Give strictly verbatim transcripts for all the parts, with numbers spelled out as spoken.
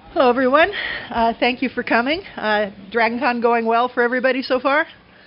Hello, everyone. Uh, thank you for coming. Uh, DragonCon going well for everybody so far?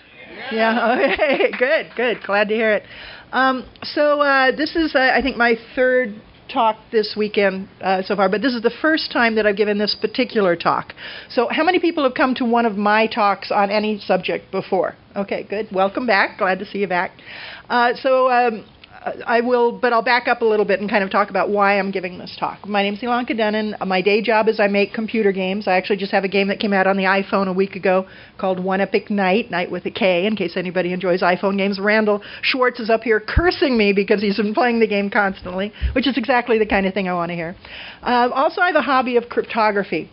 Yeah. Yeah. Okay. Good. Good. Glad to hear it. Um, so uh, this is, uh, I think, my third talk this weekend uh, so far, but this is the first time that I've given this particular talk. So how many people have come to one of my talks on any subject before? Okay, good. Welcome back. Glad to see you back. Uh, so um, I will, but I'll back up a little bit and kind of talk about why I'm giving this talk. My name's Ilanka Denon. My day job is I make computer games. I actually just have a game that came out on the iPhone a week ago called One Epic Night, Night with a K, in case anybody enjoys iPhone games. Randall Schwartz is up here cursing me because he's been playing the game constantly, which is exactly the kind of thing I want to hear. Uh, also, I have a hobby of cryptography.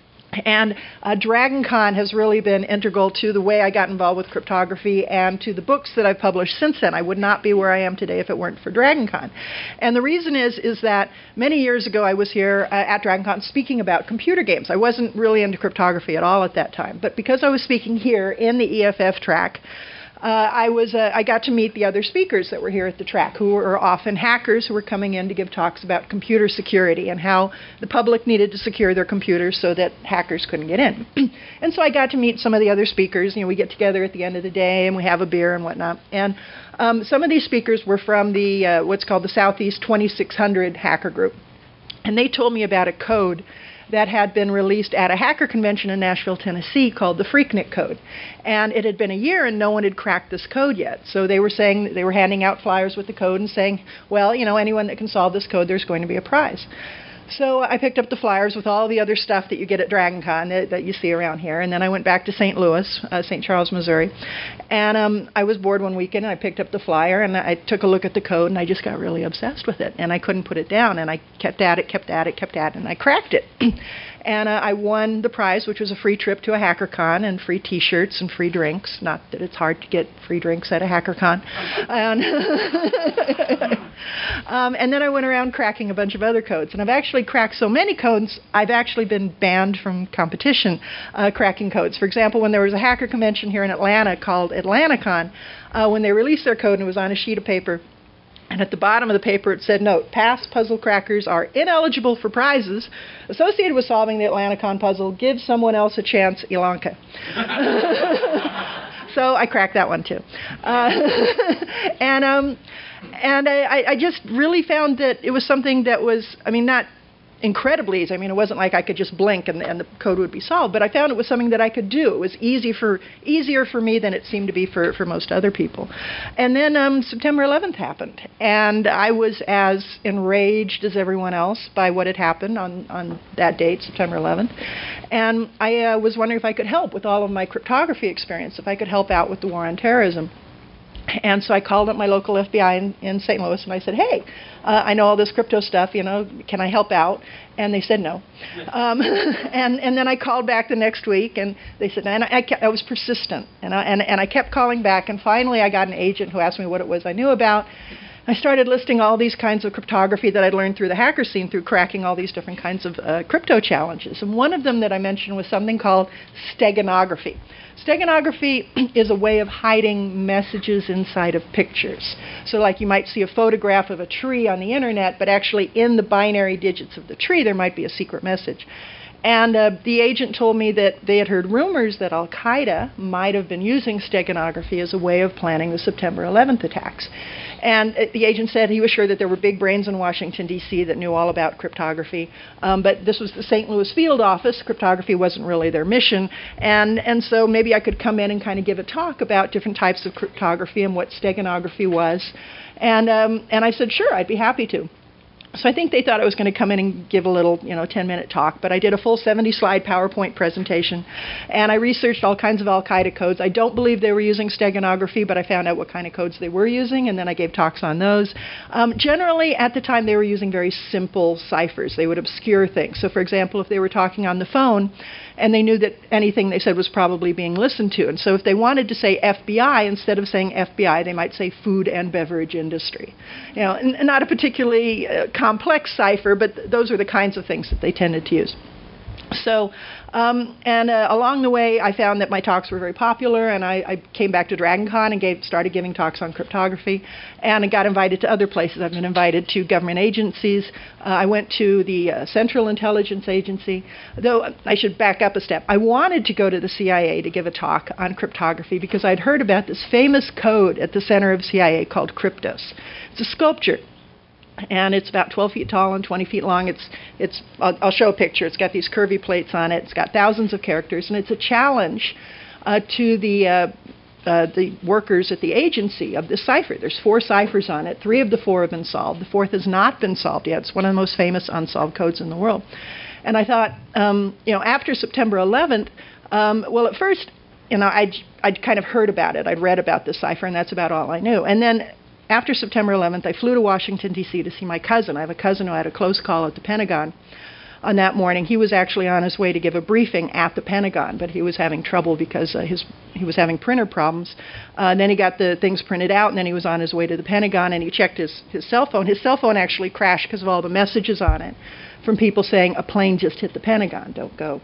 And uh, DragonCon has really been integral to the way I got involved with cryptography and to the books that I've published since then. I would not be where I am today if it weren't for DragonCon. And the reason is, is that many years ago I was here uh, at DragonCon speaking about computer games. I wasn't really into cryptography at all at that time. But because I was speaking here in the E F F track, Uh, I was uh, I got to meet the other speakers that were here at the track, who were often hackers who were coming in to give talks about computer security and how the public needed to secure their computers so that hackers couldn't get in. And so I got to meet some of the other speakers. You know, we get together at the end of the day and we have a beer and whatnot. And um, some of these speakers were from the uh, what's called the Southeast twenty-six hundred hacker group, and they told me about a code that had been released at a hacker convention in Nashville, Tennessee, called the Freaknik code. And it had been a year and no one had cracked this code yet. So they were saying, they were handing out flyers with the code and saying, well, you know, anyone that can solve this code, there's going to be a prize. So I picked up the flyers with all the other stuff that you get at DragonCon that, that you see around here. And then I went back to Saint Louis, uh, Saint Charles, Missouri. And um, I was bored one weekend, and I picked up the flyer, and I took a look at the code, and I just got really obsessed with it. And I couldn't put it down, and I kept at it, kept at it, kept at it, and I cracked it. And uh, I won the prize, which was a free trip to a HackerCon and free T-shirts and free drinks. Not that it's hard to get free drinks at a HackerCon. And, um, and then I went around cracking a bunch of other codes. And I've actually cracked so many codes, I've actually been banned from competition uh, cracking codes. For example, when there was a hacker convention here in Atlanta called AtlantaCon, uh, when they released their code and it was on a sheet of paper, and at the bottom of the paper it said, note, past puzzle crackers are ineligible for prizes associated with solving the AtlantaCon puzzle. Give someone else a chance, Ilanka. So I cracked that one too. Uh, and um, and I, I just really found that it was something that was, I mean, not incredibly easy. I mean, it wasn't like I could just blink and, and the code would be solved, but I found it was something that I could do. It was easy for easier for me than it seemed to be for, for most other people. And then um, September eleventh happened, and I was as enraged as everyone else by what had happened on, on that date, September eleventh. And I uh, was wondering if I could help with all of my cryptography experience, if I could help out with the war on terrorism. And so I called up my local F B I in, in Saint Louis, and I said, hey, uh, I know all this crypto stuff, you know, can I help out? And they said no. Um, and, and then I called back the next week, and they said, and I, I, kept, I was persistent, and I, and, and I kept calling back, and finally I got an agent who asked me what it was I knew about. I started listing all these kinds of cryptography that I'd learned through the hacker scene, through cracking all these different kinds of uh, crypto challenges. And one of them that I mentioned was something called steganography. Steganography is a way of hiding messages inside of pictures. So like you might see a photograph of a tree on the internet, but actually in the binary digits of the tree there might be a secret message. And uh, the agent told me that they had heard rumors that Al-Qaeda might have been using steganography as a way of planning the September eleventh attacks. And uh, the agent said he was sure that there were big brains in Washington, D C that knew all about cryptography. Um, but this was the Saint Louis field office. Cryptography wasn't really their mission. And, and so maybe I could come in and kind of give a talk about different types of cryptography and what steganography was. And, um, and I said, sure, I'd be happy to. So I think they thought I was going to come in and give a little, you know, ten-minute talk, but I did a full seventy-slide PowerPoint presentation, and I researched all kinds of Al-Qaeda codes. I don't believe they were using steganography, but I found out what kind of codes they were using, and then I gave talks on those. Um, generally, at the time, they were using very simple ciphers. They would obscure things. So, for example, if they were talking on the phone, and they knew that anything they said was probably being listened to. And so if they wanted to say F B I, instead of saying F B I, they might say food and beverage industry. You know, and, and not a particularly uh, complex cipher, but th those are the kinds of things that they tended to use. So, um, and uh, along the way, I found that my talks were very popular, and I, I came back to DragonCon and gave, started giving talks on cryptography, and I got invited to other places. I've been invited to government agencies. Uh, I went to the uh, Central Intelligence Agency, though I should back up a step. I wanted to go to the C I A to give a talk on cryptography because I'd heard about this famous code at the center of C I A called Kryptos. It's a sculpture. And it's about twelve feet tall and twenty feet long. It's, it's. I'll, I'll show a picture. It's got these curvy plates on it. It's got thousands of characters, and it's a challenge uh, to the uh, uh, the workers at the agency of this cipher. There's four ciphers on it. Three of the four have been solved. The fourth has not been solved yet. It's one of the most famous unsolved codes in the world. And I thought, um, you know, after September eleventh, um, well, at first, you know, I'd, I'd kind of heard about it. I'd read about this cipher, and that's about all I knew. And then after September eleventh, I flew to Washington, D C to see my cousin. I have a cousin who had a close call at the Pentagon on that morning. He was actually on his way to give a briefing at the Pentagon, but he was having trouble because uh, his he was having printer problems. Uh, and then he got the things printed out, and then he was on his way to the Pentagon, and he checked his, his cell phone. His cell phone actually crashed because of all the messages on it from people saying, a plane just hit the Pentagon, don't go.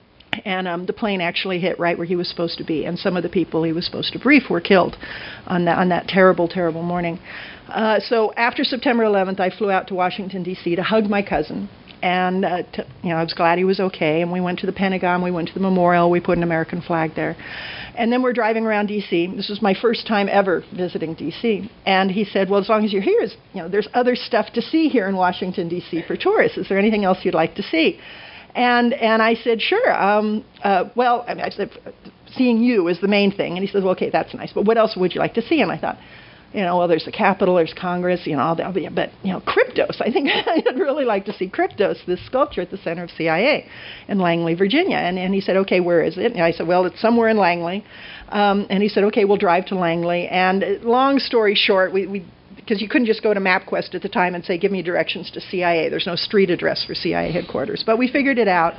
And um, the plane actually hit right where he was supposed to be. And some of the people he was supposed to brief were killed on that, on that terrible, terrible morning. Uh, so after September eleventh, I flew out to Washington, D C to hug my cousin. And uh, to, you know, I was glad he was okay. And we went to the Pentagon. We went to the memorial. We put an American flag there. And then we're driving around D C. This was my first time ever visiting D C. And he said, well, as long as you're here, you know, there's other stuff to see here in Washington, D C for tourists. Is there anything else you'd like to see? And and I said, sure. Um, uh, well, I, mean, I said, seeing you is the main thing. And he says, well, okay, that's nice. But what else would you like to see? And I thought, you know, well, there's the Capitol, there's Congress, you know, all that. But, you know, Kryptos. I think I'd really like to see Kryptos, this sculpture at the center of C I A in Langley, Virginia. And, and he said, okay, where is it? And I said, well, it's somewhere in Langley. Um, and he said, okay, we'll drive to Langley. And long story short, we... we because you couldn't just go to MapQuest at the time and say, give me directions to C I A. There's no street address for C I A headquarters. But we figured it out.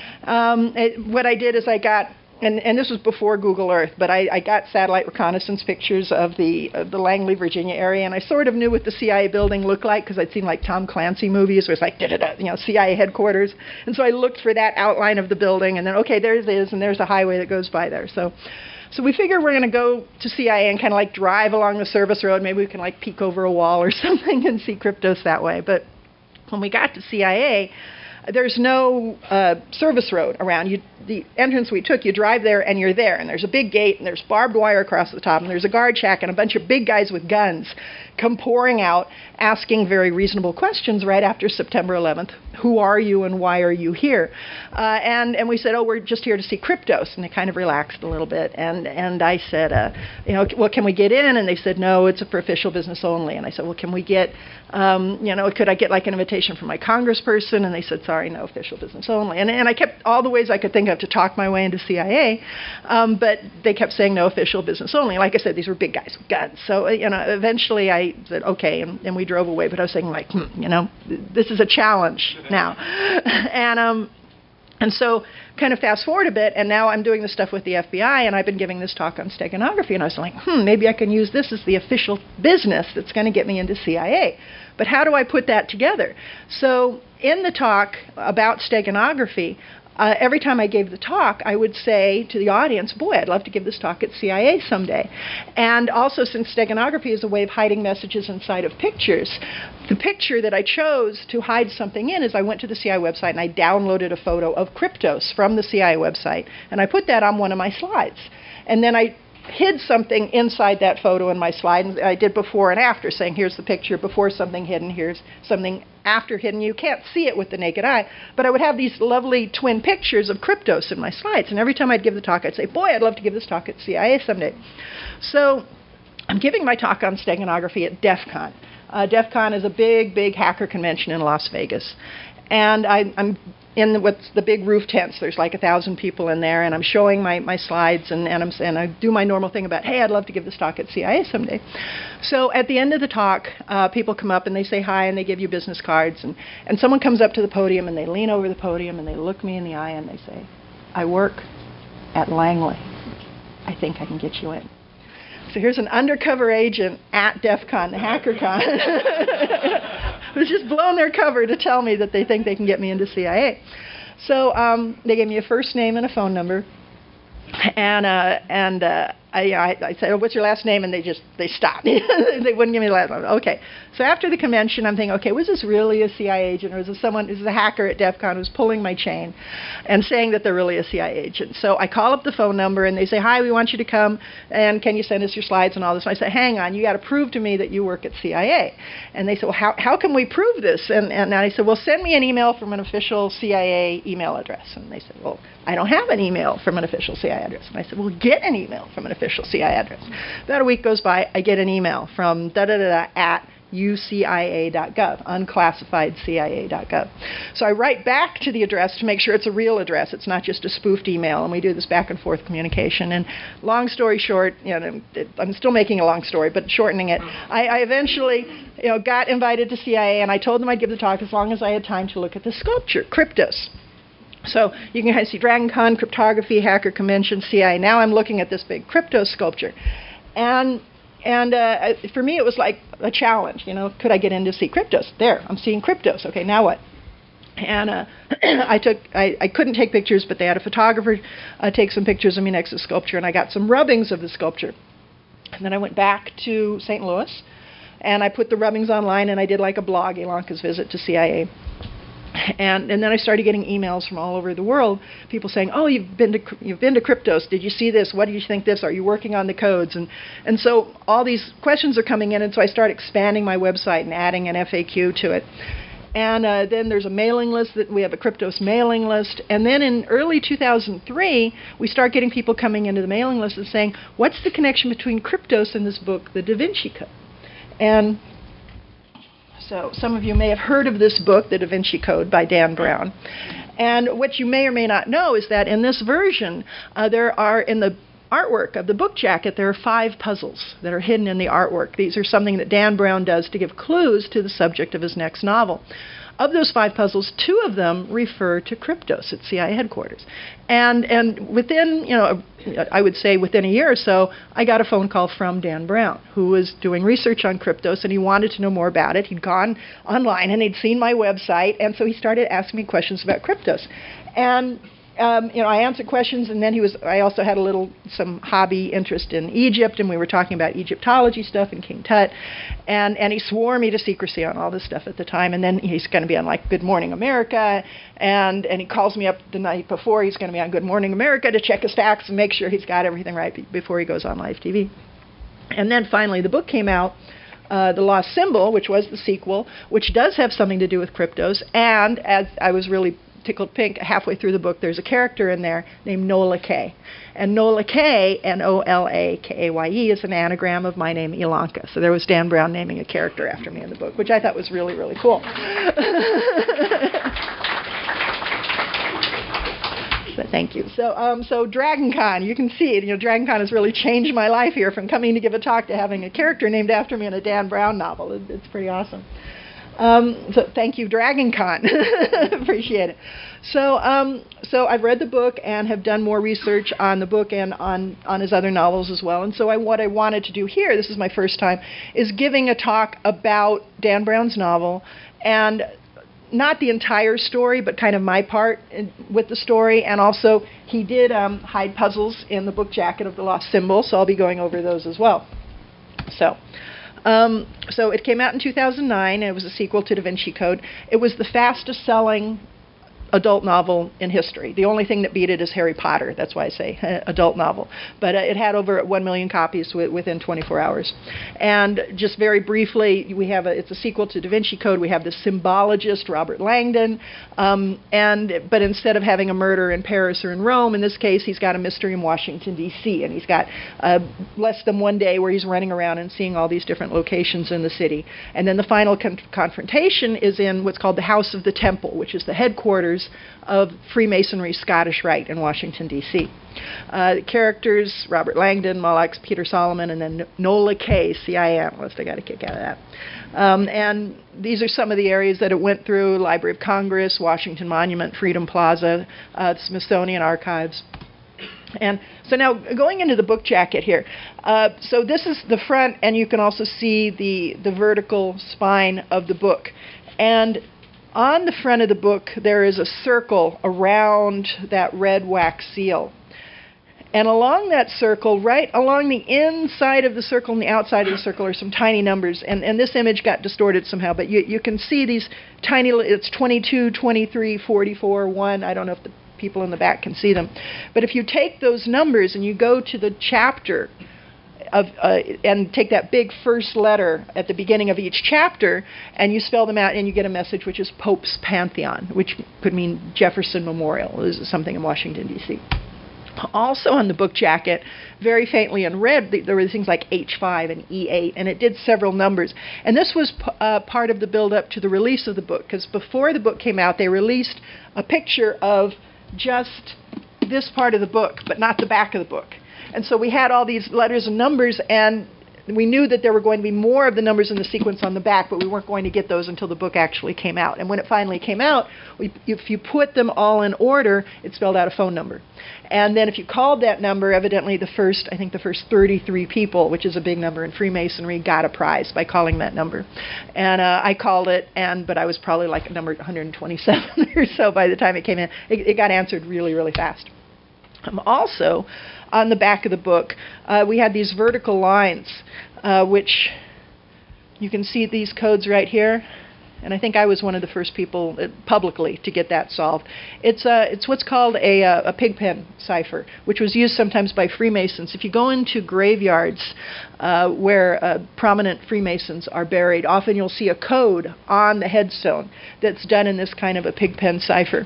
Um, it, what I did is I got, and, and this was before Google Earth, but I, I got satellite reconnaissance pictures of the, of the Langley, Virginia area, and I sort of knew what the C I A building looked like because I'd seen like Tom Clancy movies where it's like, da-da-da, you know, C I A headquarters. And so I looked for that outline of the building, and then, okay, there it is, and there's a highway that goes by there. So. So we figured we're going to go to C I A and kind of like drive along the service road. Maybe we can like peek over a wall or something and see Kryptos that way. But when we got to C I A, there's no uh, service road around. You, the entrance we took, you drive there and you're there. And there's a big gate and there's barbed wire across the top. And there's a guard shack and a bunch of big guys with guns come pouring out, asking very reasonable questions right after September eleventh. Who are you and why are you here? Uh, and, and we said, oh, we're just here to see Kryptos. And they kind of relaxed a little bit. And, and I said, uh, you know, well, can we get in? And they said, no, it's for official business only. And I said, well, can we get, um, you know, could I get like an invitation from my congressperson? And they said, sorry, no, official business only. And, and I kept all the ways I could think of to talk my way into C I A. Um, but they kept saying no, official business only. Like I said, these were big guys with guns. So, you know, eventually I said, okay, and, and we drove away. But I was saying, like, hmm, you know, this is a challenge now. and um, and so kind of fast forward a bit, and now I'm doing this stuff with the F B I, and I've been giving this talk on steganography, and I was like, hmm, maybe I can use this as the official business that's going to get me into C I A. But how do I put that together? So in the talk about steganography, Uh, every time I gave the talk, I would say to the audience, boy, I'd love to give this talk at C I A someday. And also, since steganography is a way of hiding messages inside of pictures, the picture that I chose to hide something in is I went to the C I A website and I downloaded a photo of Kryptos from the C I A website, and I put that on one of my slides. And then I hid something inside that photo in my slide, and I did before and after, saying here's the picture before something hidden, here's something after hidden. You can't see it with the naked eye, but I would have these lovely twin pictures of Kryptos in my slides, and every time I'd give the talk, I'd say, boy, I'd love to give this talk at C I A someday. So I'm giving my talk on steganography at DEF CON. Uh, DEF CON is a big, big hacker convention in Las Vegas, and I, I'm in the, what's the big roof tents. There's like a thousand people in there, and I'm showing my, my slides, and, and, I'm, and I do my normal thing about, hey, I'd love to give this talk at C I A someday. So at the end of the talk, uh, people come up and they say hi, and they give you business cards, and, and someone comes up to the podium, and they lean over the podium, and they look me in the eye, and they say, I work at Langley. I think I can get you in. So here's an undercover agent at DEF CON, the HackerCon, who's just blown their cover to tell me that they think they can get me into C I A. So um, they gave me a first name and a phone number, and uh, and uh, I, I, I said, oh, what's your last name? And they just, they stopped. They wouldn't give me the last name. Okay. So after the convention, I'm thinking, okay, was this really a C I A agent, or is this someone, is this a hacker at DEF CON who's pulling my chain and saying that they're really a C I A agent? So I call up the phone number, and they say, hi, we want you to come, and can you send us your slides and all this? And I say, hang on, you got to prove to me that you work at C I A. And they said, well, how, how can we prove this? And, and I said, well, send me an email from an official C I A email address. And they said, well, I don't have an email from an official C I A address. And I said, well, get an email from an official C I A address. About a week goes by, I get an email from da-da-da-da at U C I A dot gov, unclassified C I A dot gov. So I write back to the address to make sure it's a real address. It's not just a spoofed email, and we do this back and forth communication. And long story short, you know, I'm still making a long story, but shortening it, I, I eventually, you know, got invited to C I A, and I told them I'd give the talk as long as I had time to look at the sculpture, Kryptos. So you can kind of see DragonCon, cryptography, hacker convention, C I A. Now I'm looking at this big Kryptos sculpture. And and uh, for me, it was like a challenge. You know, could I get in to see Kryptos? There, I'm seeing Kryptos. Okay, now what? And uh, I took, I, I couldn't take pictures, but they had a photographer uh, take some pictures of me next to the sculpture, and I got some rubbings of the sculpture. And then I went back to Saint Louis, and I put the rubbings online, and I did like a blog, Ilanka's Visit to C I A. And, and then I started getting emails from all over the world, people saying, oh, you've been to you've been to Kryptos. Did you see this? What do you think this? Are you working on the codes? And and so all these questions are coming in, and so I start expanding my website and adding an F A Q to it. And uh, then there's a mailing list that we have a Kryptos mailing list. And then in early two thousand three, we start getting people coming into the mailing list and saying, what's the connection between Kryptos and this book, The Da Vinci Code? And so some of you may have heard of this book, The Da Vinci Code by Dan Brown. And what you may or may not know is that in this version, uh, there are, in the artwork of the book jacket, there are five puzzles that are hidden in the artwork. These are something that Dan Brown does to give clues to the subject of his next novel. Of those five puzzles, two of them refer to Kryptos at C I A headquarters. And and within, you know, I would say within a year or so, I got a phone call from Dan Brown, who was doing research on Kryptos, and he wanted to know more about it. He'd gone online, and he'd seen my website, and so he started asking me questions about Kryptos. And Um, you know, I answered questions, and then he was. I also had a little, some hobby interest in Egypt, and we were talking about Egyptology stuff and King Tut, and and he swore me to secrecy on all this stuff at the time. And then he's going to be on like Good Morning America, and and he calls me up the night before. He's going to be on Good Morning America to check his facts and make sure he's got everything right be- before he goes on live T V. And then finally, the book came out. Uh, The Lost Symbol, which was the sequel, which does have something to do with Kryptos, and as I was really tickled pink, halfway through the book, there's a character in there named Nola Kay. And Nola Kay, N O L A K A Y E, is an anagram of my name, Ilanka. So there was Dan Brown naming a character after me in the book, which I thought was really, really cool. But thank you. So, um, so DragonCon, you can see it. You know, DragonCon has really changed my life here, from coming to give a talk to having a character named after me in a Dan Brown novel. It, it's pretty awesome. Um, so thank you, DragonCon. Appreciate it. So, um, so I've read the book and have done more research on the book and on, on his other novels as well. And so I, what I wanted to do here, this is my first time, is giving a talk about Dan Brown's novel, and not the entire story, but kind of my part in, with the story. And also, he did um, hide puzzles in the book jacket of The Lost Symbol, so I'll be going over those as well. So. Um, so it came out in two thousand nine, and it was a sequel to Da Vinci Code. It was the fastest-selling adult novel in history. The only thing that beat it is Harry Potter. That's why I say adult novel. But uh, it had over one million copies w- within twenty-four hours. And just very briefly, we have a, it's a sequel to Da Vinci Code. We have the symbologist, Robert Langdon. Um, and but instead of having a murder in Paris or in Rome, in this case, he's got a mystery in Washington, D C And he's got uh, less than one day where he's running around and seeing all these different locations in the city. And then the final con- confrontation is in what's called the House of the Temple, which is the headquarters of Freemasonry Scottish Rite in Washington, D C Uh, the characters, Robert Langdon, Mollux, Peter Solomon, and then Nola Kay, C I A analyst. I got a kick out of that. Um, and these are some of the areas that it went through: Library of Congress, Washington Monument, Freedom Plaza, uh, the Smithsonian Archives. And so now going into the book jacket here. Uh, so this is the front, and you can also see the, the vertical spine of the book. And On the front of the book, there is a circle around that red wax seal. And along that circle, right along the inside of the circle and the outside of the circle, are some tiny numbers. And, and this image got distorted somehow, but you, you can see these tiny, it's twenty-two, twenty-three, forty-four, one. I don't know if the people in the back can see them. But if you take those numbers and you go to the chapter of uh, and take that big first letter at the beginning of each chapter and you spell them out, and you get a message which is Pope's Pantheon, which could mean Jefferson Memorial. This is something in Washington, D C Also on the book jacket, very faintly in red, there were things like H five and E eight, and it did several numbers. And this was p- uh, part of the build-up to the release of the book, because before the book came out, they released a picture of just this part of the book, but not the back of the book. And so we had all these letters and numbers, and we knew that there were going to be more of the numbers in the sequence on the back, but we weren't going to get those until the book actually came out. And when it finally came out, we, if you put them all in order, it spelled out a phone number. And then if you called that number, evidently the first, I think the first thirty-three people, which is a big number in Freemasonry, got a prize by calling that number. And uh, I called it, and but I was probably like number one hundred twenty-seven or so by the time it came in. It, it got answered really, really fast. Um, also, on the back of the book, uh, we had these vertical lines, uh, which you can see these codes right here. And I think I was one of the first people uh, publicly to get that solved. It's, uh, it's what's called a, uh, a pigpen cipher, which was used sometimes by Freemasons. If you go into graveyards uh, where uh, prominent Freemasons are buried, often you'll see a code on the headstone that's done in this kind of a pigpen cipher.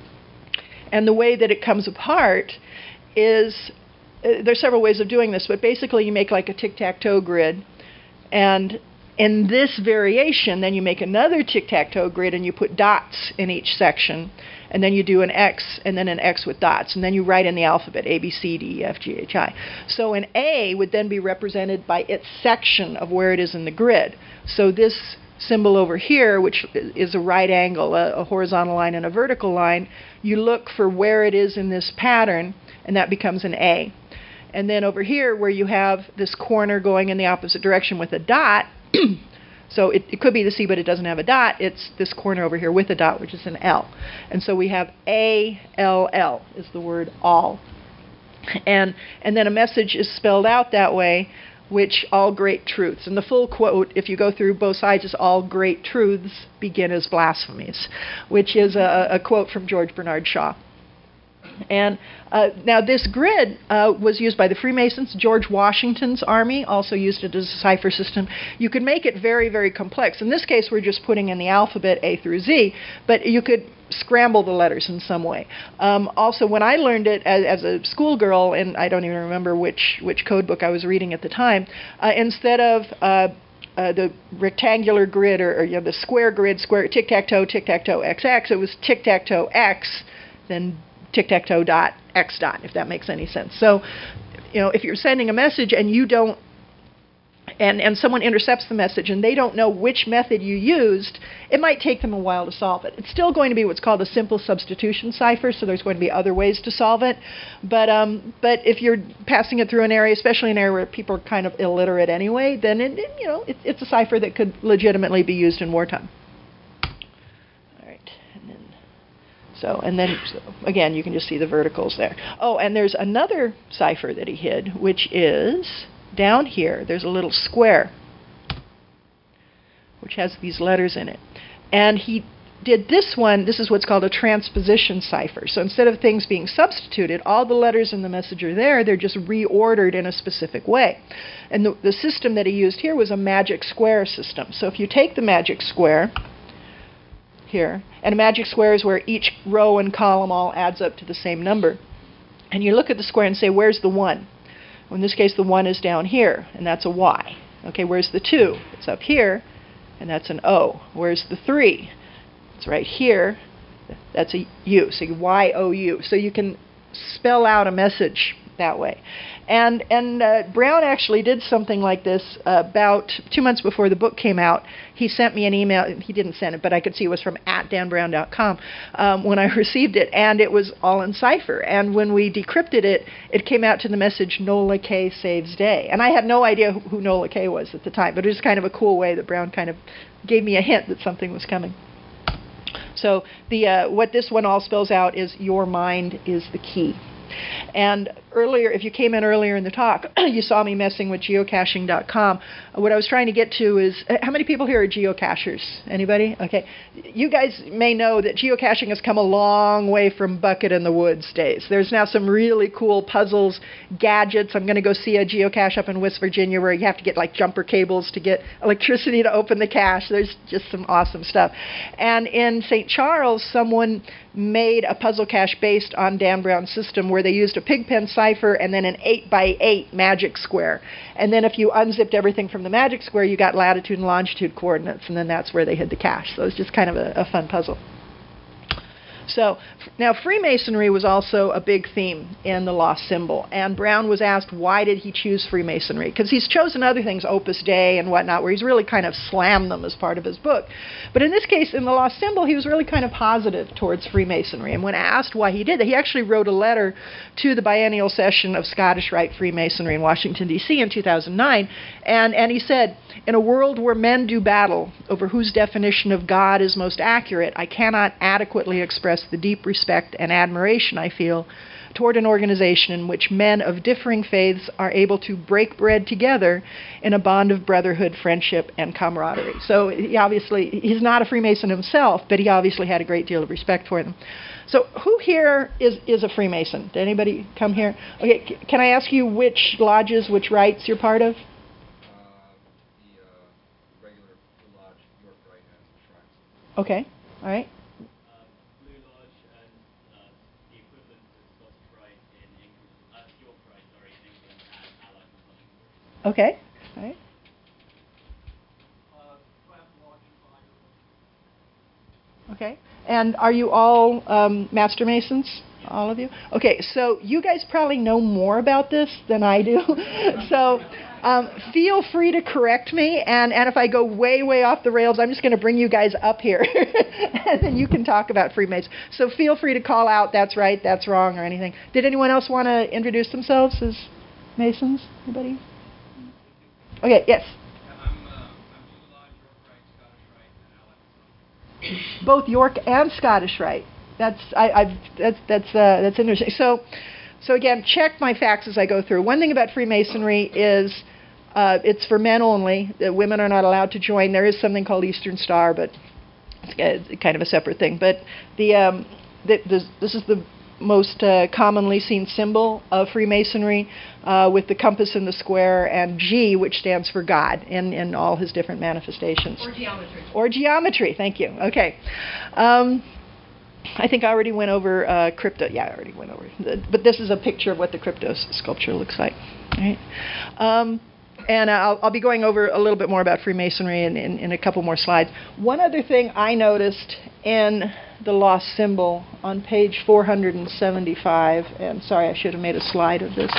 And the way that it comes apart is, uh, there's several ways of doing this, but basically you make like a tic-tac-toe grid, and in this variation, then you make another tic-tac-toe grid and you put dots in each section, and then you do an X and then an X with dots, and then you write in the alphabet A, B, C, D, E, F, G, H, I. So an A would then be represented by its section of where it is in the grid. So this symbol over here, which is a right angle, a, a horizontal line and a vertical line, you look for where it is in this pattern, and that becomes an A. And then over here, where you have this corner going in the opposite direction with a dot, so it, it could be the C, but it doesn't have a dot, it's this corner over here with a dot, which is an L. And so we have A L L is the word all. And, and then a message is spelled out that way, which all great truths. And the full quote, if you go through both sides, is all great truths begin as blasphemies, which is a, a quote from George Bernard Shaw. And uh, now this grid uh, was used by the Freemasons. George Washington's army also used it as a cipher system. You could make it very, very complex. In this case, we're just putting in the alphabet A through Z, but you could scramble the letters in some way. Um, also, when I learned it as, as a schoolgirl, and I don't even remember which, which code book I was reading at the time, uh, instead of uh, Uh, the rectangular grid, or, or you know, the square grid, square tic-tac-toe, tic-tac-toe, X X, it was tic-tac-toe X, then tic-tac-toe dot X dot, if that makes any sense. So, you know, if you're sending a message and you don't, and, and someone intercepts the message and they don't know which method you used, it might take them a while to solve it. It's still going to be what's called a simple substitution cipher, so there's going to be other ways to solve it. But um, but if you're passing it through an area, especially an area where people are kind of illiterate anyway, then it, it, you know it, it's a cipher that could legitimately be used in wartime. All right, and then so and then so again, you can just see the verticals there. Oh, and there's another cipher that he hid, which is down here. There's a little square which has these letters in it. And he did this one, this is what's called a transposition cipher. So instead of things being substituted, all the letters in the message are there, they're just reordered in a specific way. And the, the system that he used here was a magic square system. So if you take the magic square here, and a magic square is where each row and column all adds up to the same number, and you look at the square and say, where's the one? Well, in this case, the one is down here, and that's a Y. Okay, where's the two? It's up here, and that's an O. Where's the three? It's right here. That's a U. So Y O U. So you can spell out a message that way. And and uh, Brown actually did something like this uh, about two months before the book came out. He sent me an email. He didn't send it, but I could see it was from at dan brown dot com um, when I received it, and it was all in cipher. And when we decrypted it, it came out to the message, Nola K saves day. And I had no idea who, who Nola K was at the time, but it was kind of a cool way that Brown kind of gave me a hint that something was coming. So the uh, what this one all spells out is your mind is the key. And earlier, if you came in earlier in the talk, you saw me messing with geocaching dot com. What I was trying to get to is, how many people here are geocachers? Anybody? Okay. You guys may know that geocaching has come a long way from Bucket in the Woods days. There's now some really cool puzzles, gadgets. I'm going to go see a geocache up in West Virginia where you have to get like jumper cables to get electricity to open the cache. There's just some awesome stuff. And in Saint Charles, someone made a puzzle cache based on Dan Brown's system where they used a pigpen cipher and then an eight by eight magic square. And then if you unzipped everything from the magic square, you got latitude and longitude coordinates, and then that's where they hid the cache. So it was just kind of a, a fun puzzle. So now Freemasonry was also a big theme in The Lost Symbol, and Brown was asked why did he choose Freemasonry, because he's chosen other things, Opus Dei and whatnot, where he's really kind of slammed them as part of his book. But in this case, in The Lost Symbol, he was really kind of positive towards Freemasonry, and when asked why he did that, he actually wrote a letter to the biennial session of Scottish Rite Freemasonry in Washington, D C in two thousand nine, and, and he said, "In a world where men do battle over whose definition of God is most accurate, I cannot adequately express the deep respect and admiration I feel toward an organization in which men of differing faiths are able to break bread together in a bond of brotherhood, friendship, and camaraderie." So he obviously, he's not a Freemason himself, but he obviously had a great deal of respect for them. So who here is, is a Freemason? Did anybody come here? Okay, c- can I ask you which lodges, which rites you're part of? Okay, all right. Um, Blue Lodge and uh, the equivalent to Scottish Rite in England, uh, York Rite, sorry, in England, and Allied Republic. Okay, all right. Uh, Craft Lodge and Okay, and are you all um, Master Masons? All of you? Okay, so you guys probably know more about this than I do. So um, feel free to correct me, and, and if I go way, way off the rails, I'm just going to bring you guys up here, and then you can talk about Freemasons. So feel free to call out, that's right, that's wrong, or anything. Did anyone else want to introduce themselves as Masons? Anybody? Okay, yes? I'm, uh, I'm Blue Lodge, York Rite, Scottish Rite, and Allied Republic. Both York and Scottish Rite. That's I, I've that's that's uh, that's interesting. So, so again, check my facts as I go through. One thing about Freemasonry is uh, it's for men only. The women are not allowed to join. There is something called Eastern Star, but it's uh, kind of a separate thing. But the, um, the, the this is the most uh, commonly seen symbol of Freemasonry, uh, with the compass in the square and G, which stands for God in in all his different manifestations. Or geometry. Or geometry. Thank you. Okay. Um, I think I already went over uh, crypto. Yeah, I already went over. The, but this is a picture of what the crypto s- sculpture looks like. All right. Um, and uh, I'll, I'll be going over a little bit more about Freemasonry in, in, in a couple more slides. One other thing I noticed in The Lost Symbol on page four hundred seventy-five, and sorry, I should have made a slide of this,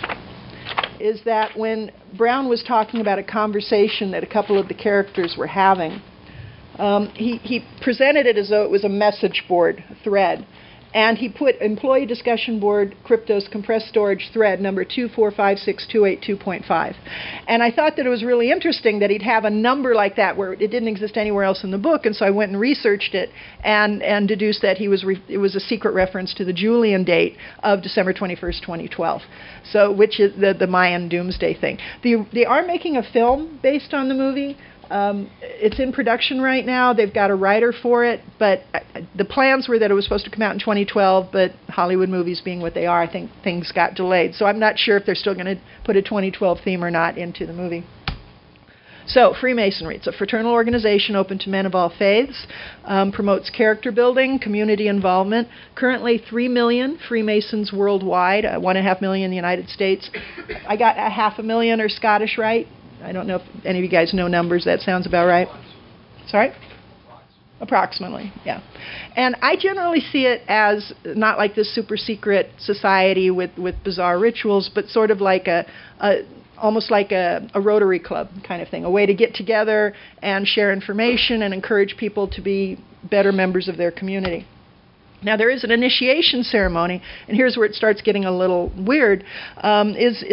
is that when Brown was talking about a conversation that a couple of the characters were having, Um, he, he presented it as though it was a message board thread. And he put employee discussion board cryptos compressed storage thread number two four five six two eight two point five. And I thought that it was really interesting that he'd have a number like that where it didn't exist anywhere else in the book. And so I went and researched it and, and deduced that he was re- it was a secret reference to the Julian date of December twenty-first, twenty twelve. So, which is the, the Mayan doomsday thing. The, they are making a film based on the movie. Um, it's in production right now. They've got a writer for it, but uh, the plans were that it was supposed to come out in twenty twelve, but Hollywood movies being what they are, I think things got delayed. So I'm not sure if they're still going to put a twenty twelve theme or not into the movie. So, Freemasonry. It's a fraternal organization open to men of all faiths, um, promotes character building, community involvement. Currently, three million Freemasons worldwide, uh, one and a half million in the United States. I got a half a million are Scottish Rite. I don't know if any of you guys know numbers. That sounds about right. Sorry? Approximately, yeah. And I generally see it as not like this super secret society with, with bizarre rituals, but sort of like a, a almost like a, a Rotary Club kind of thing, a way to get together and share information and encourage people to be better members of their community. Now, there is an initiation ceremony, and here's where it starts getting a little weird, um, is, is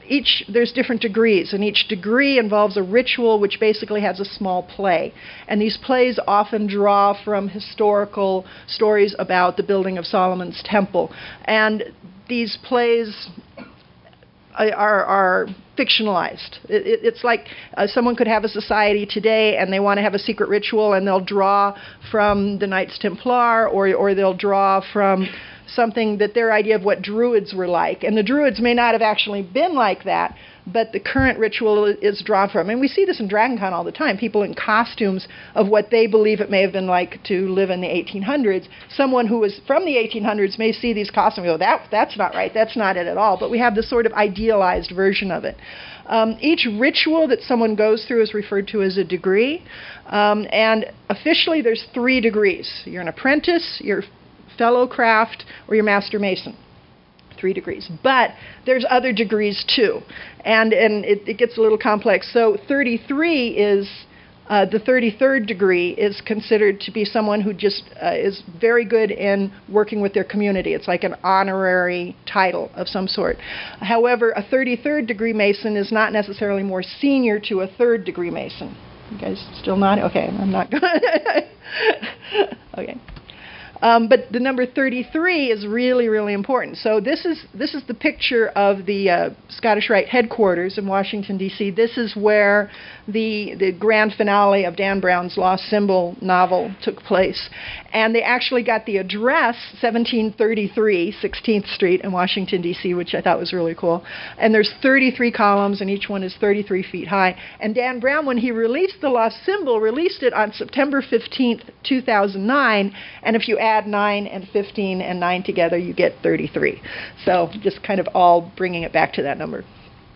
each there's different degrees, and each degree involves a ritual which basically has a small play. And these plays often draw from historical stories about the building of Solomon's temple. And these plays are, are fictionalized. It, it, it's like uh, someone could have a society today and they want to have a secret ritual, and they'll draw from the Knights Templar, or, or they'll draw from something that their idea of what Druids were like. And the Druids may not have actually been like that, but the current ritual is drawn from. And we see this in DragonCon all the time, people in costumes of what they believe it may have been like to live in the eighteen hundreds. Someone who was from the eighteen hundreds may see these costumes and go, that, that's not right, that's not it at all. But we have this sort of idealized version of it. Um, each ritual that someone goes through is referred to as a degree. Um, and officially there's three degrees. You're an apprentice, you're fellow craft, or your master mason. Three degrees. But there's other degrees too. And, and it, it gets a little complex. So thirty-three is, uh, the thirty-third degree is considered to be someone who just uh, is very good in working with their community. It's like an honorary title of some sort. However, a thirty-third degree mason is not necessarily more senior to a third degree mason. You guys still not? Okay, I'm not going. Okay. Um, but the number thirty-three is really, really important. So this is this is the picture of the uh, Scottish Rite headquarters in Washington, D C This is where the the grand finale of Dan Brown's Lost Symbol novel took place. And they actually got the address, seventeen thirty-three sixteenth Street in Washington, D C, which I thought was really cool. And there's thirty-three columns, and each one is thirty-three feet high. And Dan Brown, when he released The Lost Symbol, released it on September fifteenth, two thousand nine. And if you add Add nine and fifteen and nine together, you get thirty-three. So just kind of all bringing it back to that number.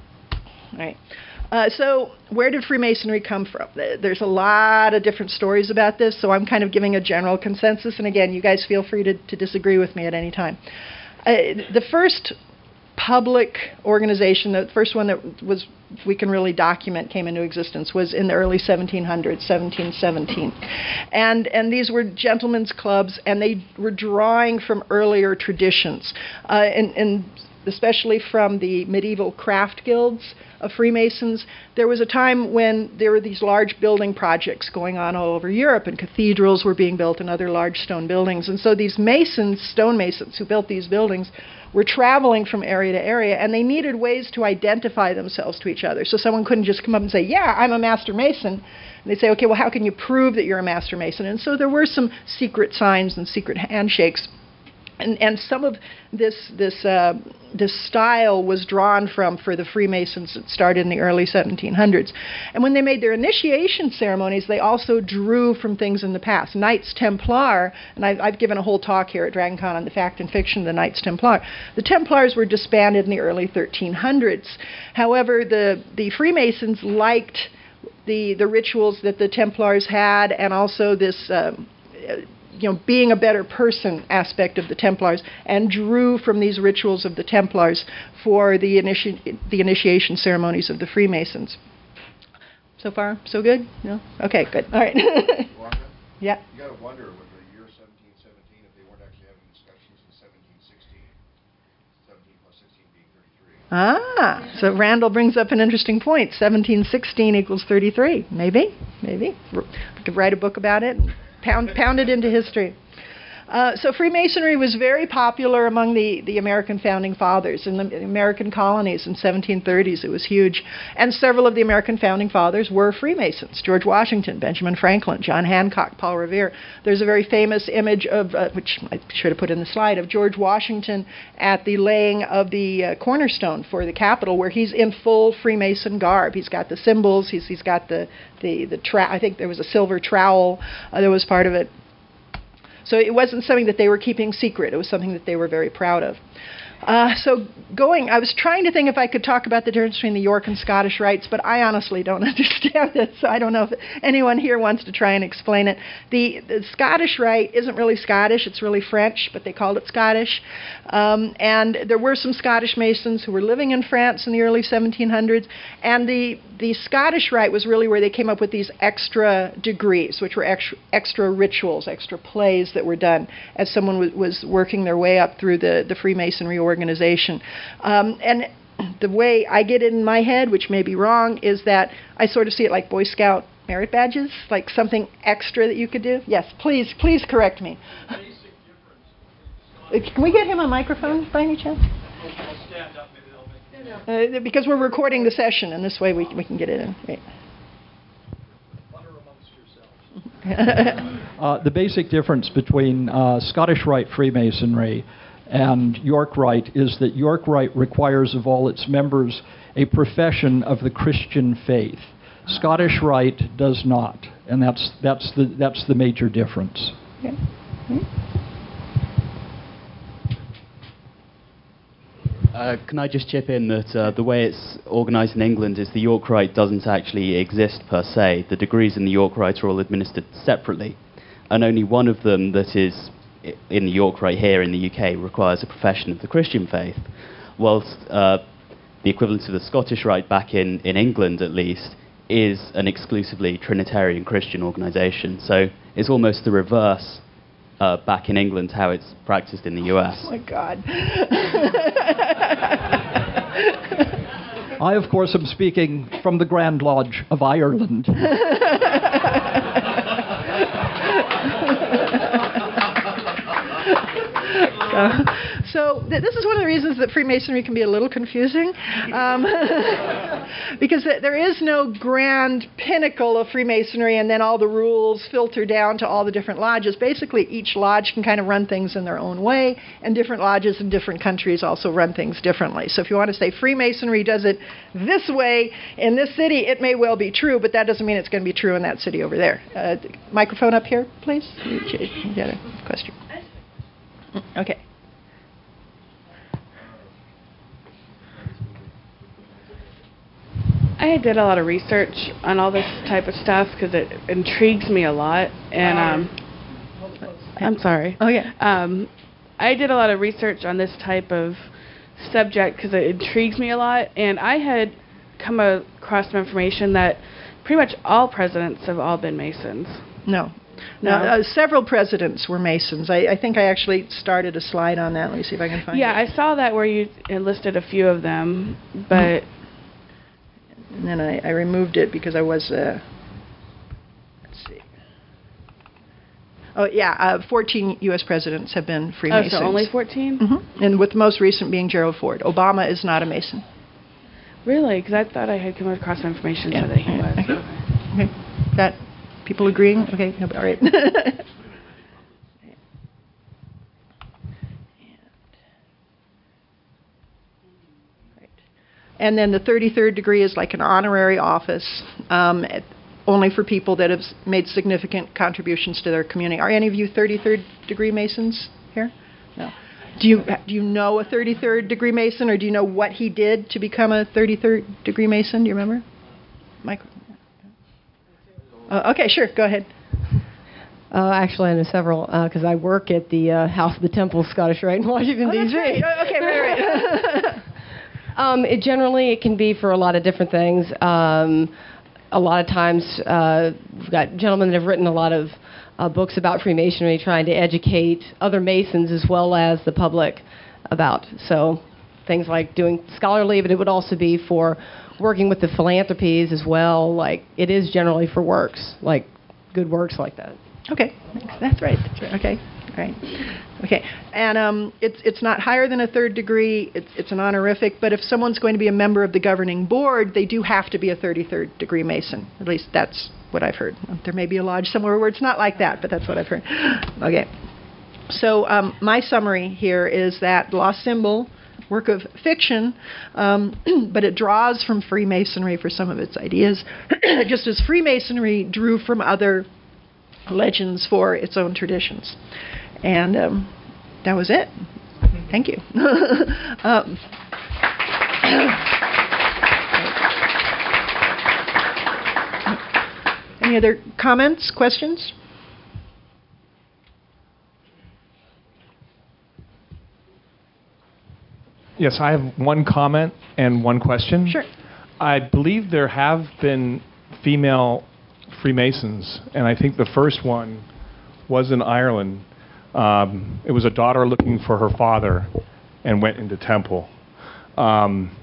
All right. Uh, so where did Freemasonry come from? There's a lot of different stories about this, so I'm kind of giving a general consensus. And again, you guys feel free to, to disagree with me at any time. Uh, the first public organization, the first one that was we can really document came into existence, was in the early seventeen hundreds, seventeen seventeen. And and these were gentlemen's clubs, and they were drawing from earlier traditions, uh, and, and especially from the medieval craft guilds of Freemasons. There was a time when there were these large building projects going on all over Europe, and cathedrals were being built and other large stone buildings. And so these masons, stonemasons who built these buildings, were traveling from area to area, and they needed ways to identify themselves to each other. So someone couldn't just come up and say, yeah, I'm a master mason. And they'd say, okay, well, how can you prove that you're a master mason? And so there were some secret signs and secret handshakes. And, and some of this this uh, this style was drawn from for the Freemasons that started in the early seventeen hundreds. And when they made their initiation ceremonies, they also drew from things in the past. Knights Templar, and I've, I've given a whole talk here at DragonCon on the fact and fiction of the Knights Templar. The Templars were disbanded in the early thirteen hundreds. However, the, the Freemasons liked the, the rituals that the Templars had, and also this um, you know, being a better person aspect of the Templars, and drew from these rituals of the Templars for the, initi- the initiation ceremonies of the Freemasons. So far, so good? No? Okay, good. All right. Wanda, yeah. You got to wonder with the year seventeen seventeen if they weren't actually having discussions in seventeen sixteen. seventeen plus sixteen being thirty-three. Ah, so Randall brings up an interesting point. seventeen sixteen equals thirty-three. Maybe, maybe. We could write a book about it and Pound, pounded into history. Uh, so Freemasonry was very popular among the, the American founding fathers in the American colonies in seventeen thirties. It was huge. And several of the American founding fathers were Freemasons. George Washington, Benjamin Franklin, John Hancock, Paul Revere. There's a very famous image of, uh, which I should have put in the slide, of George Washington at the laying of the uh, cornerstone for the Capitol, where he's in full Freemason garb. He's got the symbols. He's, he's got the, the, the tra- I think there was a silver trowel uh, that was part of it. So it wasn't something that they were keeping secret. It was something that they were very proud of. Uh, so going, I was trying to think if I could talk about the difference between the York and Scottish rites, but I honestly don't understand it, so I don't know if anyone here wants to try and explain it. The, the Scottish rite isn't really Scottish, it's really French, but they called it Scottish. Um, and there were some Scottish Masons who were living in France in the early seventeen hundreds, and the, the Scottish rite was really where they came up with these extra degrees, which were extra, extra rituals, extra plays that were done as someone w- was working their way up through the, the Freemasonry organization. Um, and the way I get it in my head, which may be wrong, is that I sort of see it like Boy Scout merit badges, like something extra that you could do. Yes, please, please correct me. Uh, Can we get him a microphone by any chance? Uh, because we're recording the session, and this way we we can get it in. Right. Uh, the basic difference between uh, Scottish Rite Freemasonry and York Rite is that York Rite requires of all its members a profession of the Christian faith. Scottish Rite does not, and that's that's the that's the major difference. Okay. Mm-hmm. Uh, can I just chip in that uh, the way it's organised in England is the York Rite doesn't actually exist per se. The degrees in the York Rite are all administered separately, and only one of them that is i- in the York Rite here in the U K requires a profession of the Christian faith, whilst uh, the equivalent of the Scottish Rite back in, in England at least is an exclusively Trinitarian Christian organisation. So it's almost the reverse uh, back in England how it's practiced in the U S. Oh my God. I, of course, am speaking from the Grand Lodge of Ireland. Uh, so th- this is one of the reasons that Freemasonry can be a little confusing, um, because th- there is no grand pinnacle of Freemasonry and then all the rules filter down to all the different lodges. Basically, each lodge can kind of run things in their own way, and different lodges in different countries also run things differently. So if you want to say Freemasonry does it this way in this city, it may well be true, but that doesn't mean it's going to be true in that city over there. Uh, microphone up here, please. You you got a question? Okay. I did a lot of research on all this type of stuff because it intrigues me a lot, and um, I'm sorry. Oh yeah. Um, I did a lot of research on this type of subject because it intrigues me a lot, and I had come across some information that pretty much all presidents have all been Masons. No. No. No, uh, several presidents were Masons. I, I think I actually started a slide on that. Let me see if I can find Yeah, it. I saw that where you enlisted a few of them, but And then I, I removed it because I was, uh, let's see. Oh, yeah, uh, fourteen U S presidents have been oh, Freemasons. so only fourteen? Mm-hmm. And with the most recent being Gerald Ford. Obama is not a Mason. Really? Because I thought I had come across information Yeah. so that he Yeah. was. Okay. Okay. That, people agreeing? Okay, no, all right. And then the thirty-third degree is like an honorary office, um, at, only for people that have s- made significant contributions to their community. Are any of you thirty-third degree Masons here? No. Do you do you know a thirty-third degree Mason, or do you know what he did to become a thirty-third degree Mason? Do you remember? Mike? Uh, okay, sure. Go ahead. Uh, actually, I know several because I work at the uh, House of the Temple Scottish Rite in Washington, Oh, D that's C right. Oh, okay, right, right. Um, it generally it can be for a lot of different things. Um, a lot of times, uh, we've got gentlemen that have written a lot of uh, books about Freemasonry, trying to educate other Masons as well as the public about. So things like doing scholarly, but it would also be for working with the philanthropies as well. Like it is generally for works, like good works like that. Okay, that's right. That's right. Okay, all right. Okay, and um, it's it's not higher than a third degree. It's it's an honorific. But if someone's going to be a member of the governing board, they do have to be a thirty-third degree Mason. At least that's what I've heard. There may be a lodge somewhere where it's not like that, but that's what I've heard. Okay. So um, my summary here is that Lost Symbol, work of fiction, um, but it draws from Freemasonry for some of its ideas, just as Freemasonry drew from other legends for its own traditions. And um, that was it. Thank you. um, any other comments, questions? Yes, I have one comment and one question. Sure. I believe there have been female Freemasons, and I think the first one was in Ireland. Um, it was a daughter looking for her father and went into temple. Um,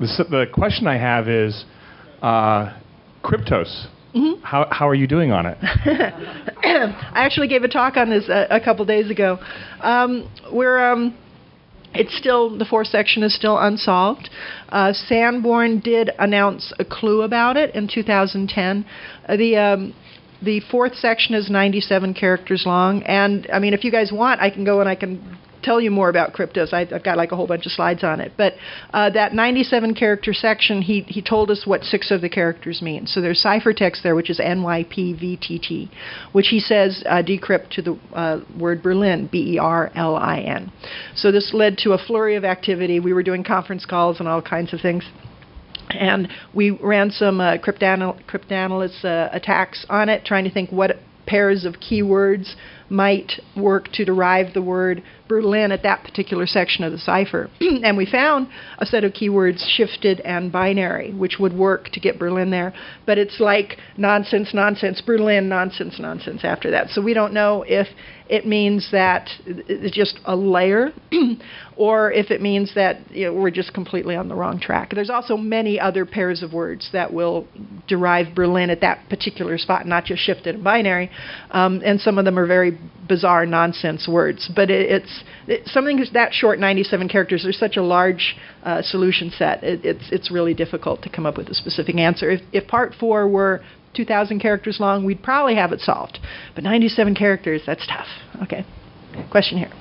the, s- the question I have is, uh, Kryptos. Mm-hmm. How how are you doing on it? I actually gave a talk on this a, a couple days ago. Um, we're um, it's still the fourth section is still unsolved. Uh, Sanborn did announce a clue about it in two thousand ten. Uh, the um, the fourth section is ninety-seven characters long, and I mean, if you guys want, I can go and I can tell you more about Kryptos. I, I've got like a whole bunch of slides on it. But uh, that ninety-seven character section, he he told us what six of the characters mean. So there's ciphertext there, which is N Y P V T T, which he says uh, decrypt to the uh, word Berlin, B E R L I N. So this led to a flurry of activity. We were doing conference calls and all kinds of things. And we ran some uh, cryptanal- cryptanalysis uh, attacks on it, trying to think what pairs of keywords might work to derive the word Berlin at that particular section of the cipher. And we found a set of keywords, shifted and binary, which would work to get Berlin there. But it's like nonsense, nonsense, Berlin, nonsense, nonsense after that. So we don't know if it means that it's just a layer or if it means that, you know, we're just completely on the wrong track. There's also many other pairs of words that will derive Berlin at that particular spot, not just shifted and binary. Um, and some of them are very bizarre nonsense words. But it, it's it, something that's that short, ninety-seven characters. There's such a large uh, solution set. It, it's it's really difficult to come up with a specific answer. If, if part four were two thousand characters long, we'd probably have it solved. But ninety-seven characters, that's tough. Okay. Question here.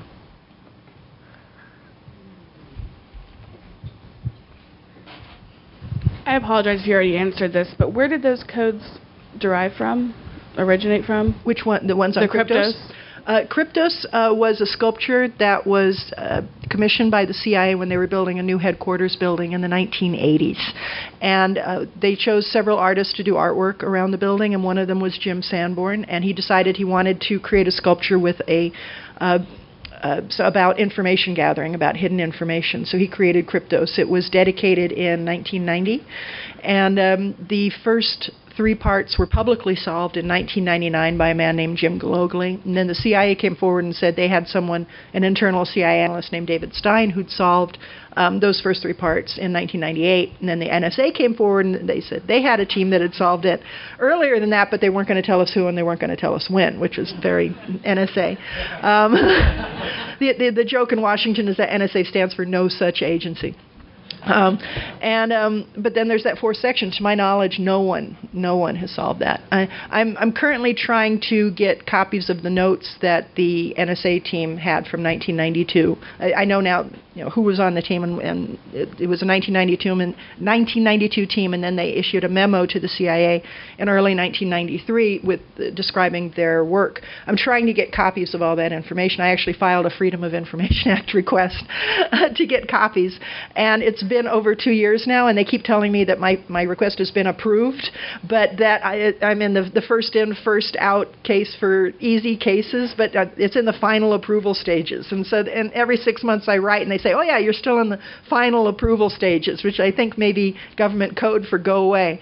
I apologize if you already answered this, but where did those codes derive from, originate from? Which one? The ones on The Kryptos? Kryptos? Uh, Kryptos uh, was a sculpture that was uh, commissioned by the C I A when they were building a new headquarters building in the nineteen eighties. And uh, they chose several artists to do artwork around the building, and one of them was Jim Sanborn. And he decided he wanted to create a sculpture with a uh, uh, so about information gathering, about hidden information. So he created Kryptos. It was dedicated in nineteen ninety, and um, the first three parts were publicly solved in nineteen ninety-nine by a man named Jim Galogly. And then the C I A came forward and said they had someone, an internal C I A analyst named David Stein, who'd solved um, those first three parts in nineteen ninety-eight. And then the N S A came forward and they said they had a team that had solved it earlier than that, but they weren't going to tell us who and they weren't going to tell us when, which was very N S A. Um, the, the, the joke in Washington is that N S A stands for no such agency. Um, and um, but then there's that fourth section. To my knowledge, no one, no one has solved that. I, I'm I'm currently trying to get copies of the notes that the N S A team had from nineteen ninety-two. I, I know now, you know, who was on the team, and, and it, it was a nineteen ninety-two and nineteen ninety-two team, and then they issued a memo to the C I A in early nineteen ninety-three with uh, describing their work. I'm trying to get copies of all that information. I actually filed a Freedom of Information Act request uh, to get copies, and it's been over two years now, and they keep telling me that my, my request has been approved, but that I, I'm in the, the first in, first out case for easy cases, but uh, it's in the final approval stages. And so and every six months I write, and they say, oh, yeah, you're still in the final approval stages, which I think may be government code for go away.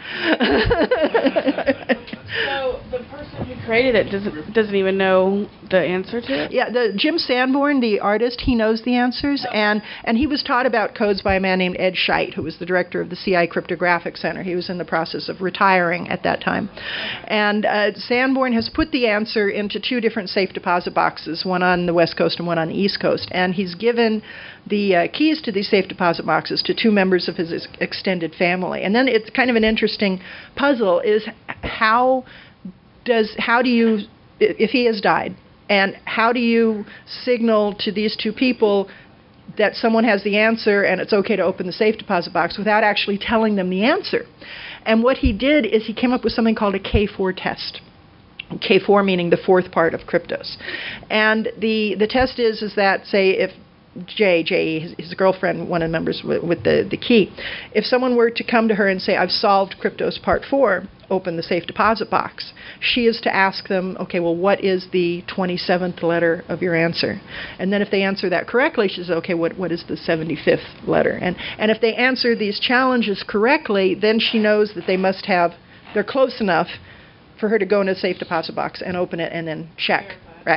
So the person who created it doesn't doesn't even know the answer to it? Yeah, the Jim Sanborn, the artist, he knows the answers, and, and he was taught about codes by a man named Ed Scheit, who was the director of the C I A Cryptographic Center. He was in the process of retiring at that time. And uh, Sanborn has put the answer into two different safe deposit boxes, one on the West Coast and one on the East Coast, and he's given the uh, keys to these safe deposit boxes to two members of his ex- extended family. And then it's kind of an interesting puzzle is how does how do you, if he has died, and how do you signal to these two people that someone has the answer and it's okay to open the safe deposit box without actually telling them the answer? And what he did is he came up with something called a K four test. K four meaning the fourth part of Kryptos. And the, the test is, is that, say, if Jay, Jay, his, his girlfriend, one of the members with, with the, the key, if someone were to come to her and say, I've solved Kryptos Part four, open the safe deposit box, she is to ask them, okay, well, what is the twenty-seventh letter of your answer? And then if they answer that correctly, she says, okay, what, what is the seventy-fifth letter? And, and if they answer these challenges correctly, then she knows that they must have, they're close enough for her to go into the safe deposit box and open it and then check. Right.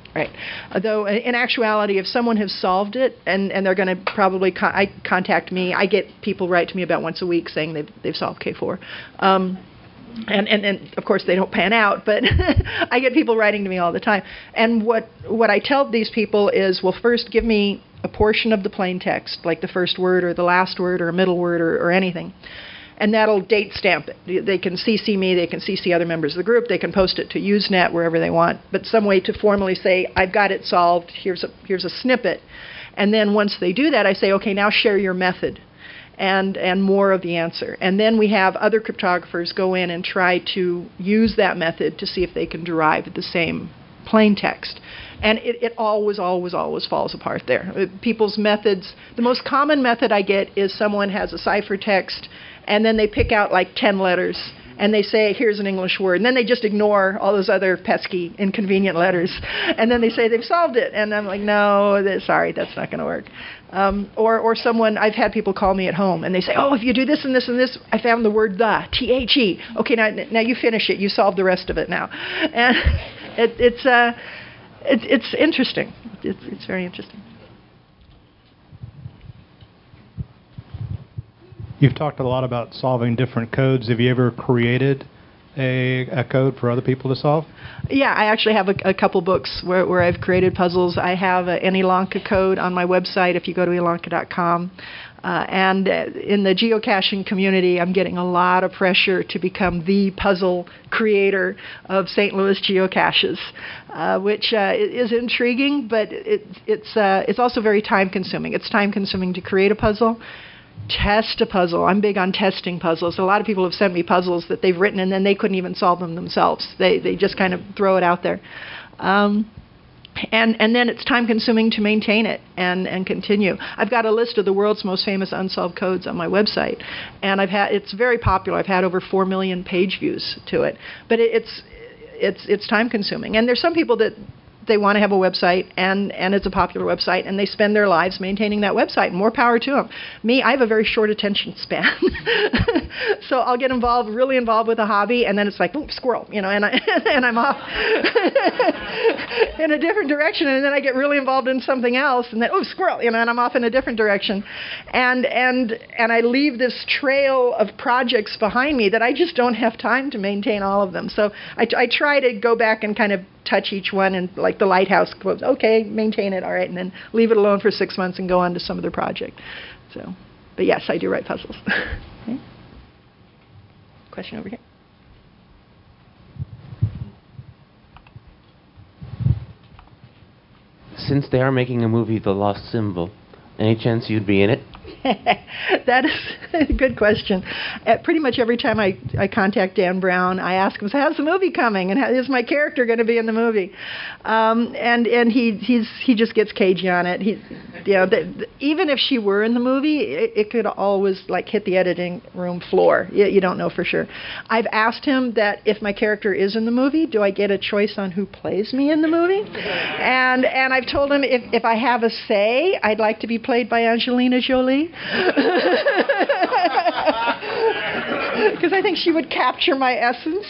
Right. Although, in actuality, if someone has solved it and, and they're going to probably con- I contact me, I get people write to me about once a week saying they've they've solved K four. Um, and, and and of course they don't pan out, but I get people writing to me all the time. And what what I tell these people is, well, first give me a portion of the plain text, like the first word or the last word or a middle word or, or anything. And that'll date stamp it. They can C C me, they can C C other members of the group, they can post it to Usenet, wherever they want, but some way to formally say, I've got it solved, here's a, here's a snippet. And then once they do that, I say, okay, now share your method and, and more of the answer. And then we have other cryptographers go in and try to use that method to see if they can derive the same plain text. And it, it always, always, always falls apart there. Uh, People's methods, the most common method I get is someone has a ciphertext, and then they pick out like ten letters, and they say, here's an English word. And then they just ignore all those other pesky, inconvenient letters. And then they say they've solved it. And I'm like, no, that, sorry, that's not going to work. Um, or, or someone, I've had people call me at home, and they say, oh, if you do this and this and this, I found the word the, T H E. Okay, now, now you finish it. You solve the rest of it now. And it, it's, uh, it, it's interesting. It's, it's very interesting. You've talked a lot about solving different codes. Have you ever created a, a code for other people to solve? Yeah, I actually have a, a couple books where, where I've created puzzles. I have a, an Elanka code on my website if you go to elanka dot com. Uh, and uh, in the geocaching community, I'm getting a lot of pressure to become the puzzle creator of Saint Louis geocaches, uh, which uh, is intriguing, but it, it's uh, it's also very time-consuming. It's time-consuming to create a puzzle. Test a puzzle. I'm big on testing puzzles. A lot of people have sent me puzzles that they've written and then they couldn't even solve them themselves. They they just kind of throw it out there. Um, and and then it's time consuming to maintain it and, and continue. I've got a list of the world's most famous unsolved codes on my website, and I've had it's very popular. I've had over four million page views to it. But it, it's it's it's time consuming. And there's some people that they want to have a website, and, and it's a popular website, and they spend their lives maintaining that website, and more power to them. Me, I have a very short attention span. So I'll get involved, really involved with a hobby, and then it's like, oop, squirrel, you know, and, I, and I'm off in a different direction, and then I get really involved in something else, and then, oh, squirrel, you know, and I'm off in a different direction. And, and, and I leave this trail of projects behind me that I just don't have time to maintain all of them. So I, I try to go back and kind of touch each one, and like the lighthouse quotes, okay, maintain it, all right, and then leave it alone for six months and go on to some other project. So, but yes, I do write puzzles. Okay. Question over here. Since they are making a movie, The Lost Symbol, any chance you'd be in it? That is a good question. Uh, pretty much every time I, I contact Dan Brown, I ask him, so how's the movie coming? And how, is my character going to be in the movie? Um, and and he he's he just gets cagey on it. He, you know, the, the, even if she were in the movie, it, it could always like hit the editing room floor. You, you don't know for sure. I've asked him that if my character is in the movie, do I get a choice on who plays me in the movie? And and I've told him if if I have a say, I'd like to be played by Angelina Jolie. Because I think she would capture my essence.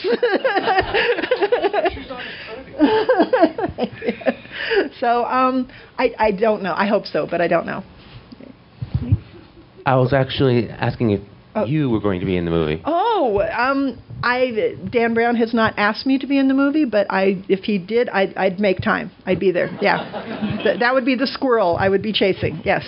So um, I, I don't know. I hope so, but I don't know. I was actually asking if Oh. you were going to be in the movie. Oh, um, I Dan Brown has not asked me to be in the movie, but I, if he did, I'd, I'd make time. I'd be there. Yeah, Th- that would be the squirrel I would be chasing. Yes.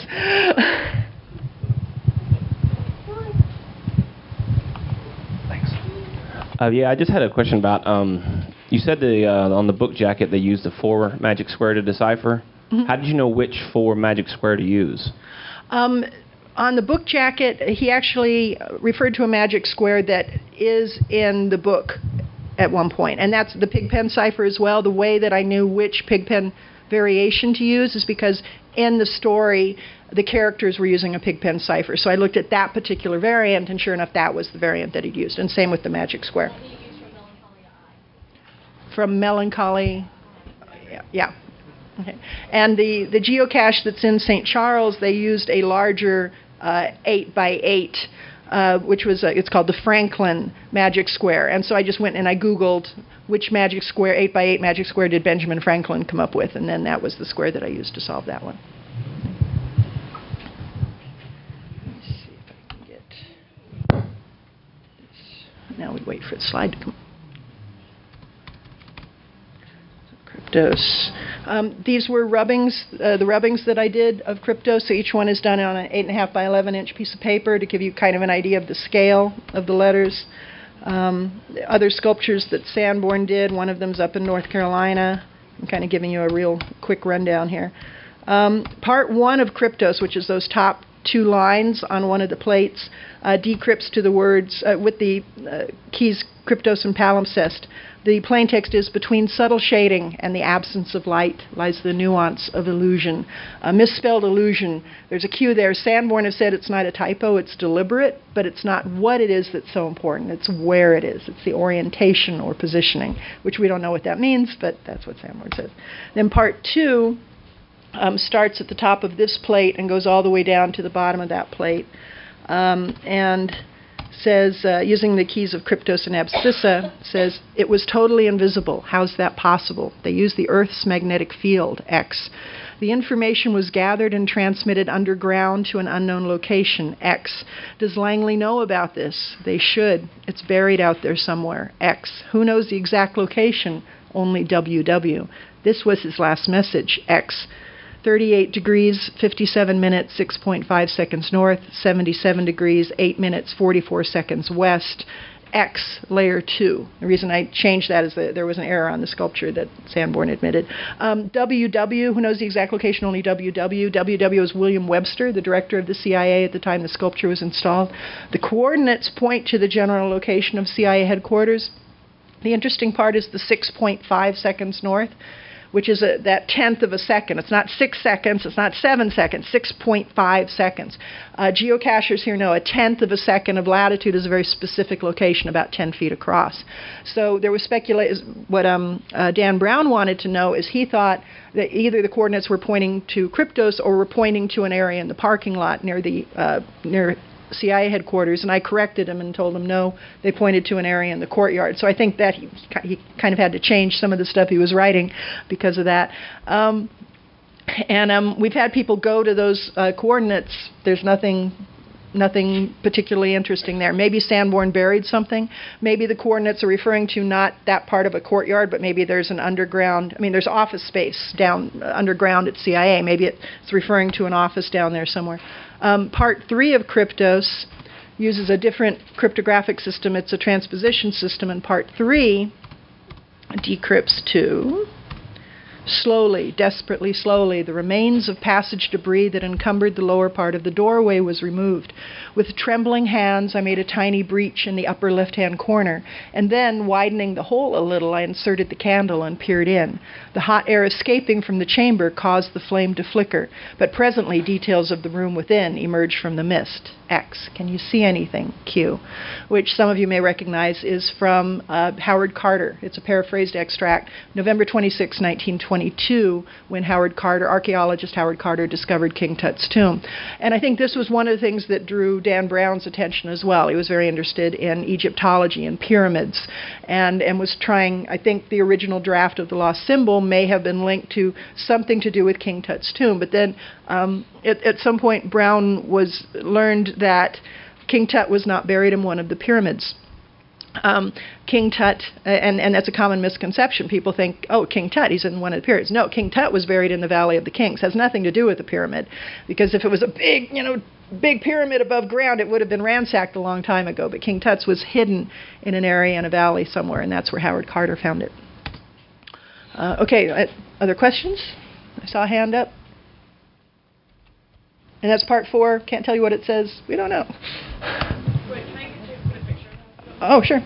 Uh, yeah, I just had a question about, um, you said the, uh, on the book jacket they used the four magic square to decipher. Mm-hmm. How did you know which four magic square to use? Um, on the book jacket, he actually referred to a magic square that is in the book at one point, and that's the Pigpen cipher as well. The way that I knew which Pigpen variation to use is because in the story, the characters were using a Pigpen cipher. So I looked at that particular variant, and sure enough, that was the variant that he'd used. And same with the magic square. From Melancholy, yeah. yeah. Okay. And the, the geocache that's in Saint Charles, they used a larger uh, eight by eight uh, which was, uh, it's called the Franklin Magic Square. And so I just went and I Googled which magic square, eight by eight magic square did Benjamin Franklin come up with, and then that was the square that I used to solve that one. Let's see if I can get this. Now we wait for the slide to come. Kryptos. Um, these were rubbings, uh, the rubbings that I did of Kryptos. So each one is done on an eight and a half by eleven inch piece of paper to give you kind of an idea of the scale of the letters. Um, other sculptures that Sanborn did, one of them's up in North Carolina. I'm kind of giving you a real quick rundown here. Um, part one of Kryptos, which is those top two lines on one of the plates, uh, decrypts to the words uh, with the uh, keys Kryptos and palimpsest. The plain text is, between subtle shading and the absence of light lies the nuance of illusion. A misspelled illusion. There's a cue there. Sanborn has said it's not a typo, it's deliberate, but it's not what it is that's so important. It's where it is. It's the orientation or positioning, which we don't know what that means, but that's what Sanborn says. Then part two um, starts at the top of this plate and goes all the way down to the bottom of that plate. Um, and says, uh, using the keys of Kryptos and Abscissa, says, it was totally invisible. How's that possible? They used the Earth's magnetic field, X. The information was gathered and transmitted underground to an unknown location, X. Does Langley know about this? They should. It's buried out there somewhere, X. Who knows the exact location? Only W W. This was his last message, X. thirty-eight degrees, fifty-seven minutes, six point five seconds north, seventy-seven degrees, eight minutes, forty-four seconds west, X, layer two. The reason I changed that is that there was an error on the sculpture that Sanborn admitted. Um, W W, who knows the exact location? Only W W. W W is William Webster, the director of the C I A at the time the sculpture was installed. The coordinates point to the general location of C I A headquarters. The interesting part is the six point five seconds north, which is a, that tenth of a second. It's not six seconds, it's not seven seconds, six point five seconds. Uh, geocachers here know a tenth of a second of latitude is a very specific location, about ten feet across. So there was speculation, what um, uh, Dan Brown wanted to know is he thought that either the coordinates were pointing to Kryptos or were pointing to an area in the parking lot near the, uh, near C I A headquarters, and I corrected him and told him no, they pointed to an area in the courtyard. So I think that he, he kind of had to change some of the stuff he was writing because of that. Um, and um, we've had people go to those uh, coordinates. There's nothing nothing particularly interesting there. Maybe Sanborn buried something. Maybe the coordinates are referring to not that part of a courtyard, but maybe there's an underground, I mean, there's office space down uh, underground at C I A. Maybe it's referring to an office down there somewhere. Um, part three of Kryptos uses a different cryptographic system. It's a transposition system, and part three decrypts to, slowly, desperately slowly, the remains of passage debris that encumbered the lower part of the doorway was removed. With trembling hands, I made a tiny breach in the upper left-hand corner, and then, widening the hole a little, I inserted the candle and peered in. The hot air escaping from the chamber caused the flame to flicker, but presently details of the room within emerged from the mist. X. Can you see anything? Q. Which some of you may recognize is from uh, Howard Carter. It's a paraphrased extract, November twenty-sixth, nineteen twenty-two, when Howard Carter, archaeologist Howard Carter, discovered King Tut's tomb. And I think this was one of the things that drew Dan Brown's attention as well. He was very interested in Egyptology and pyramids, and, and was trying, I think the original draft of the lost symbol may have been linked to something to do with King Tut's tomb. But then um, at, at some point Brown was learned that King Tut was not buried in one of the pyramids. Um, King Tut, and, and that's a common misconception. People think, oh, King Tut, he's in one of the pyramids. No, King Tut was buried in the Valley of the Kings. It has nothing to do with the pyramid, because if it was a big, you know, big pyramid above ground, it would have been ransacked a long time ago. But King Tut's was hidden in an area in a valley somewhere, and that's where Howard Carter found it. Uh, okay, uh, other questions? I saw a hand up. And that's part four. Can't tell you what it says. We don't know. Wait, can I get you to put a picture of that? Oh, sure.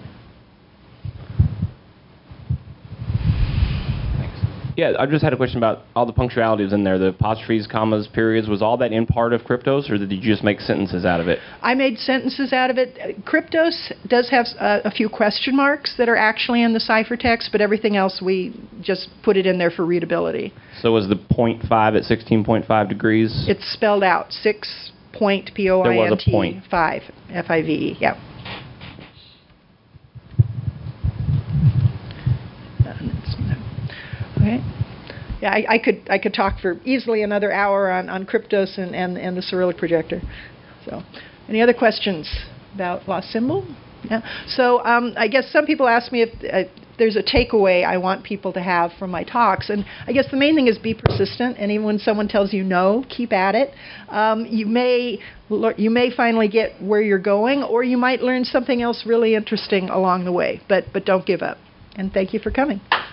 Yeah, I just had a question about all the punctuality was in there, the apostrophes, commas, periods. Was all that in part of Kryptos, or did you just make sentences out of it? I made sentences out of it. Kryptos does have uh, a few question marks that are actually in the ciphertext, but everything else we just put it in there for readability. So was the point five at sixteen point five degrees? It's spelled out, six point, P O I N T. There was a point. Five, F I V E, yeah. Okay. Yeah, I, I could I could talk for easily another hour on, on Kryptos and, and, and the Cyrillic projector. So, any other questions about lost symbol? Yeah. So um, I guess some people ask me if uh, there's a takeaway I want people to have from my talks, and I guess the main thing is be persistent. And even when someone tells you no, keep at it. Um, you may you may finally get where you're going, or you might learn something else really interesting along the way. But but don't give up. And thank you for coming.